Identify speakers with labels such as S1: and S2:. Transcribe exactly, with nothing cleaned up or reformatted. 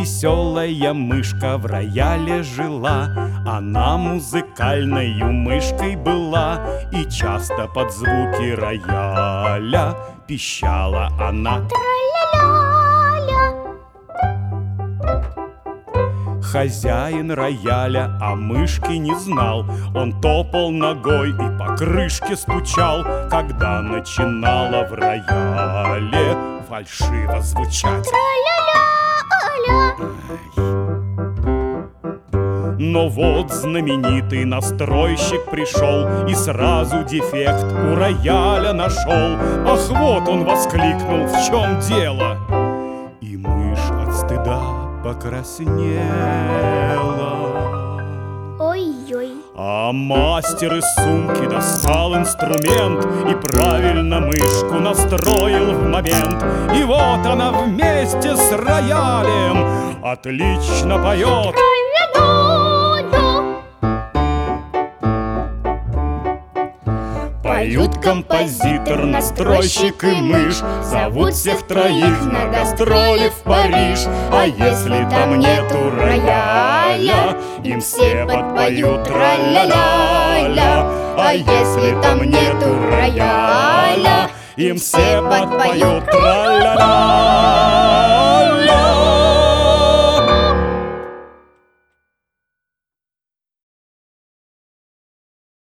S1: Веселая мышка в рояле жила, она музыкальною мышкой была, и часто под звуки рояля пищала она. Хозяин рояля о мышке не знал, он топал ногой и по крышке стучал, когда начинала в рояле фальшиво звучать. Но вот знаменитый настройщик пришел и сразу дефект у рояля нашел. Ах, вот он воскликнул, в чем дело? И мышь от стыда покраснела.
S2: Ой-ой.
S1: А мастер из сумки достал инструмент и правильно мышку настроил в момент. И вот она вместе с роялем отлично поет. Поют композитор, настройщик и мышь, зовут всех троих на гастроли в Париж. А если там нету рояля, им все подпоют тра-ля-ля-ля. А если там нету рояля, им все подпоют тра-ля-ля.